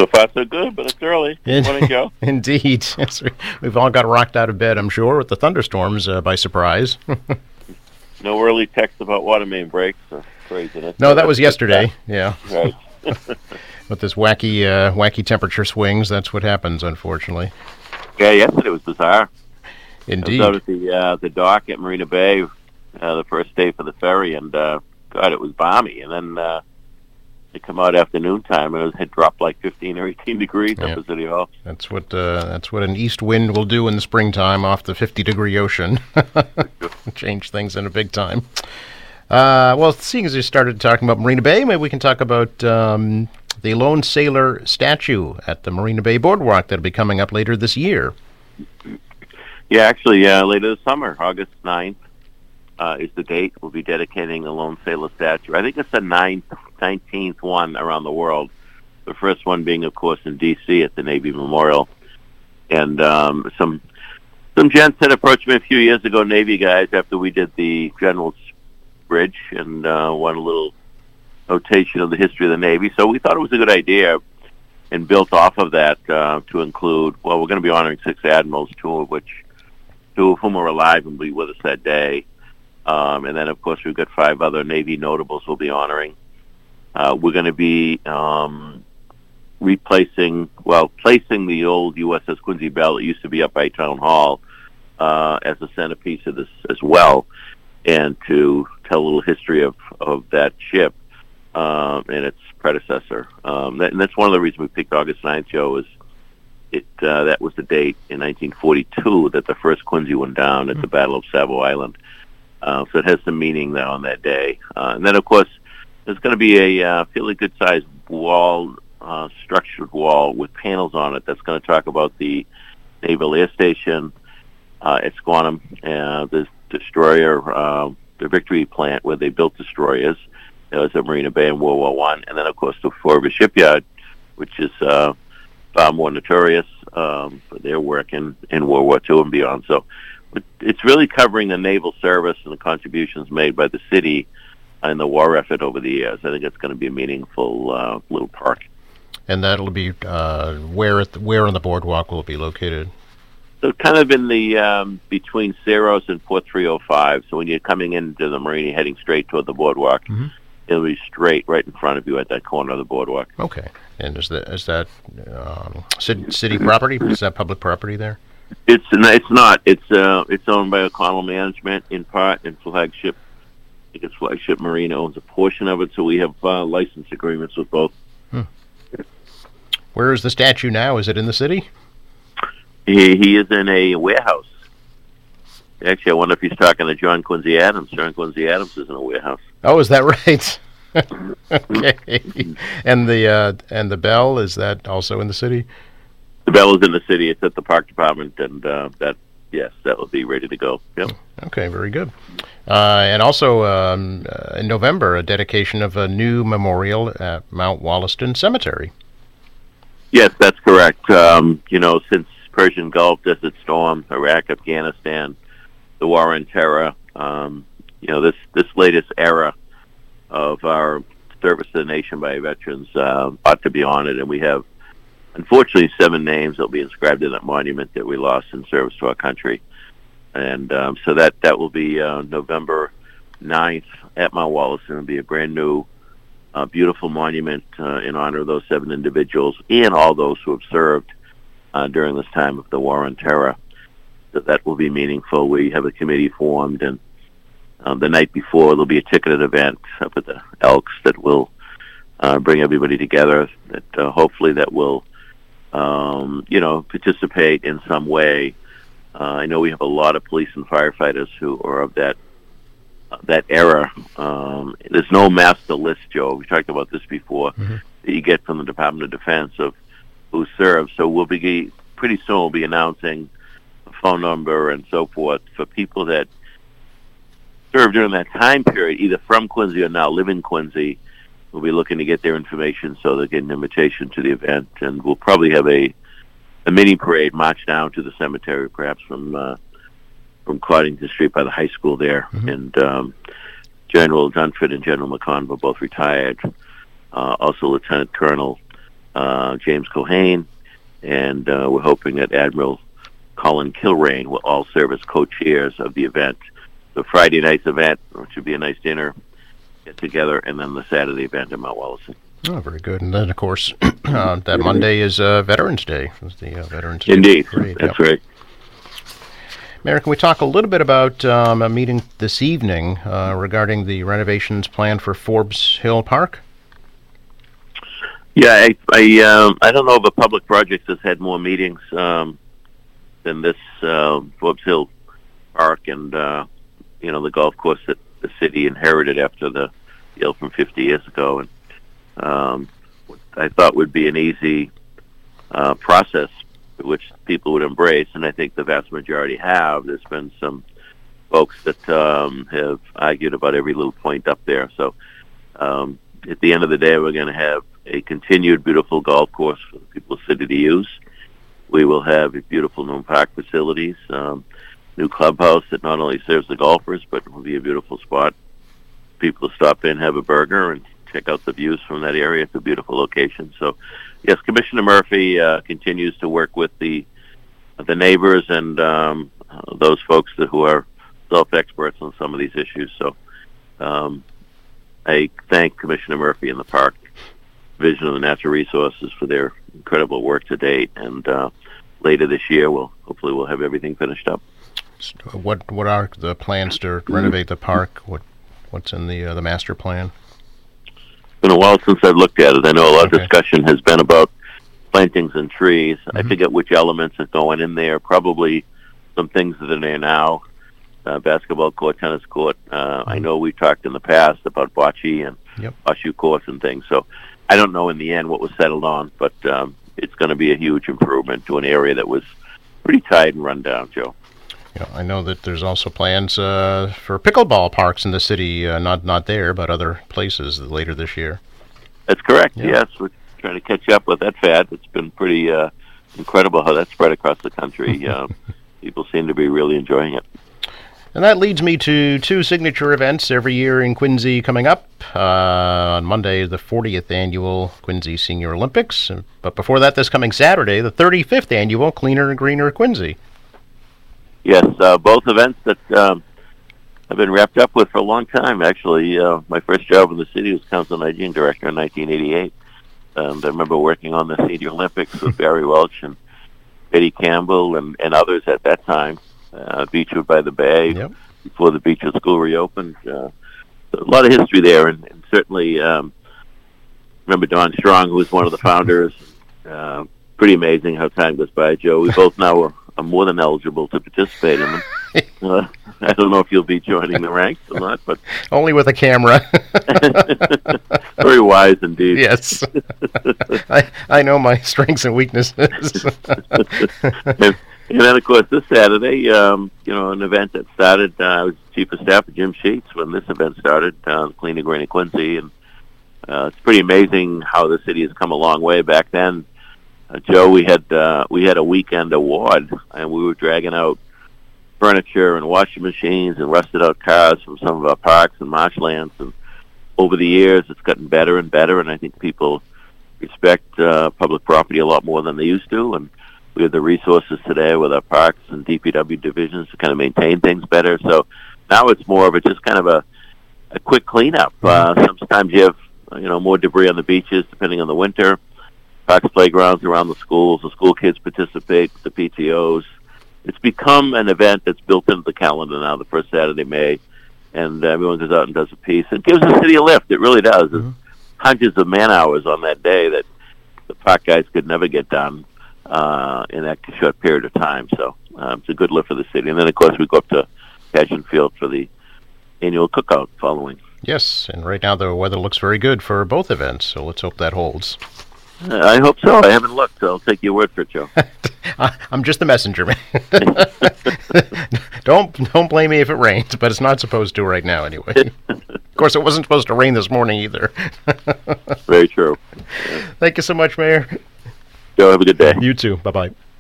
So far, so good, but it's early. Good morning, Joe. Indeed. Yes, we've all got rocked out of bed, I'm sure, with the thunderstorms by surprise. No early text about water main breaks or craziness. No, that was yesterday. Yeah. Right. With this wacky temperature swings, that's what happens, unfortunately. Yeah, yesterday was bizarre. Indeed. I was out at the dock at Marina Bay the first day for the ferry, and God, it was balmy. And then they come out afternoon time, and it had dropped like 15 or 18 degrees up at City Hall. That's what an east wind will do in the springtime off the 50-degree ocean. Change things in a big time. Well, seeing as you started talking about Marina Bay, maybe we can talk about the Lone Sailor statue at the Marina Bay Boardwalk that'll be coming up later this year. Yeah, actually, later this summer, August 9th is the date. We'll be dedicating a Lone Sailor statue. I think it's the 19th one around the world. The first one being, of course, in D.C. at the Navy Memorial. And some gents had approached me a few years ago, Navy guys, after we did the General's Bridge and one little notation of the history of the Navy. So we thought it was a good idea and built off of that to include, well, we're going to be honoring 6 admirals, two of whom are alive and will be with us that day. And then, of course, we've got 5 other Navy notables we'll be honoring. We're going to be placing the old USS Quincy Bell that used to be up by Town Hall as a centerpiece of this as well, and to tell a little history of that ship and its predecessor. And that's one of the reasons we picked August 9th, Joe, is that was the date in 1942 that the first Quincy went down at the Battle of Savo Island. So it has some meaning there on that day. And then, of course, there's going to be a fairly good-sized wall, structured wall with panels on it that's going to talk about the Naval Air Station at Squantum, the destroyer, the Victory plant where they built destroyers. That was at Marina Bay in World War I. And then, of course, the Fort River Shipyard, which is far more notorious for their work in World War II and beyond. So it's really covering the naval service and the contributions made by the city in the war effort over the years. I think it's going to be a meaningful little park. And that'll be where on the boardwalk will it be located? So kind of in the between Ceros and Port 305. So when you're coming into the marina, heading straight toward the boardwalk, it'll be straight right in front of you at that corner of the boardwalk. Okay. And is that city property? Is that public property there? It's not. It's owned by O'Connell Management in part, and Flagship. I think it's Flagship Marine owns a portion of it. So we have license agreements with both. Where is the statue now? Is it in the city? He is in a warehouse. Actually, I wonder if he's talking to John Quincy Adams. John Quincy Adams is in a warehouse. Oh, is that right? Okay. And the bell, is that also in the city? The bell is in the city. It's at the park department, and that will be ready to go. Yep. Okay, very good. And also in November, a dedication of a new memorial at Mount Wollaston Cemetery. Yes, that's correct. Since Persian Gulf, Desert Storm, Iraq, Afghanistan, the War on Terror, this latest era of our service to the nation by veterans ought to be honored, and we have, unfortunately, 7 names that will be inscribed in that monument that we lost in service to our country. And so that will be November 9th at Mount Wollaston. It'll be a brand new, beautiful monument in honor of those 7 individuals and all those who have served during this time of the War on Terror. So that will be meaningful. We have a committee formed, and the night before there'll be a ticketed event up at the Elks that will bring everybody together. That hopefully that will participate in some way. I know we have a lot of police and firefighters who are of that era. There's no master list, Joe. We talked about this before, that you get from the Department of Defense of who serves. So pretty soon we'll be announcing a phone number and so forth for people that served during that time period, either from Quincy or now live in Quincy. We'll be looking to get their information so they get an invitation to the event, and we'll probably have a mini parade march down to the cemetery, perhaps from Cardington Street by the high school there. And General Dunford and General McCon were both retired. Also Lieutenant Colonel James Cohane, and we're hoping that Admiral Colin Kilrain will all serve as co-chairs of the event. The Friday night's event, which would be a nice dinner, get together, and then the Saturday event in Mount Wellison. Oh, very good. And then, of course, that Monday is Veterans Day. It's the Veterans Day Indeed, parade. That's right. Mayor, can we talk a little bit about a meeting this evening regarding the renovations planned for Forbes Hill Park? Yeah, I don't know if the Public Projects has had more meetings than this Forbes Hill Park and the golf course that the city inherited after the deal from 50 years ago, and what I thought would be an easy process which people would embrace, and I think the vast majority have. There's been some folks that have argued about every little point up there. So at the end of the day, we're going to have a continued beautiful golf course for the people of the city to use. We will have beautiful new park facilities, new clubhouse that not only serves the golfers, but will be a beautiful spot. People to stop in, have a burger, and check out the views from that area. It's a beautiful location. So, yes, Commissioner Murphy continues to work with the neighbors and those folks who are self-experts on some of these issues. So I thank Commissioner Murphy and the Park Division of the Natural Resources for their incredible work to date. And later this year, hopefully we'll have everything finished up. What are the plans to renovate the park? What's in the master plan? It's been a while since I've looked at it. I know a lot of discussion has been about plantings and trees. I forget which elements are going in there. Probably some things that are there now. Basketball court, tennis court. I know we talked in the past about bocce and horseshoe courts and things. So I don't know in the end what was settled on, but it's going to be a huge improvement to an area that was pretty tight and run down, Joe. Yeah, I know that there's also plans for pickleball parks in the city, not there, but other places later this year. That's correct. Yeah. Yes, we're trying to catch up with that fad. It's been pretty incredible how that's spread across the country. People seem to be really enjoying it. And that leads me to two signature events every year in Quincy coming up. On Monday, the 40th annual Quincy Senior Olympics. But before that, this coming Saturday, the 35th annual Cleaner and Greener Quincy. Yes, both events that I've been wrapped up with for a long time, actually. My first job in the city was Council on Aging Director in 1988. I remember working on the Senior Olympics with Barry Welch and Betty Campbell and others at that time. Beechwood by the Bay, before the Beechwood School reopened. A lot of history there, and certainly remember Don Strong, who was one of the founders. Pretty amazing how time goes by, Joe. We both now are more than eligible to participate in them. I don't know if you'll be joining the ranks or not, but only with a camera. Very wise indeed. Yes, I know my strengths and weaknesses. And then, of course, this Saturday, an event that started, I was Chief of Staff of Jim Sheets when this event started, Clean and Green Quincy, and it's pretty amazing how the city has come a long way. Back then, Joe, we had a weekend award, and we were dragging out furniture and washing machines and rusted out cars from some of our parks and marshlands. And over the years, it's gotten better and better, and I think people respect public property a lot more than they used to. And we have the resources today with our parks and DPW divisions to kind of maintain things better. So now it's more of just kind of a quick cleanup. Sometimes you have more debris on the beaches, depending on the winter. Parks, playgrounds around the schools. The school kids participate, the PTOs. It's become an event that's built into the calendar now, the first Saturday in May, and everyone goes out and does a piece. It gives the city a lift. It really does. There's hundreds of man-hours on that day that the park guys could never get done in that short period of time. So it's a good lift for the city. And then, of course, we go up to Passion Field for the annual cookout following. Yes, and right now the weather looks very good for both events, so let's hope that holds. I hope so. I haven't looked, so I'll take your word for it, Joe. I'm just the messenger, man. Don't blame me if it rains, but it's not supposed to right now anyway. Of course, it wasn't supposed to rain this morning either. Very true. Thank you so much, Mayor. Joe, have a good day. You too. Bye-bye.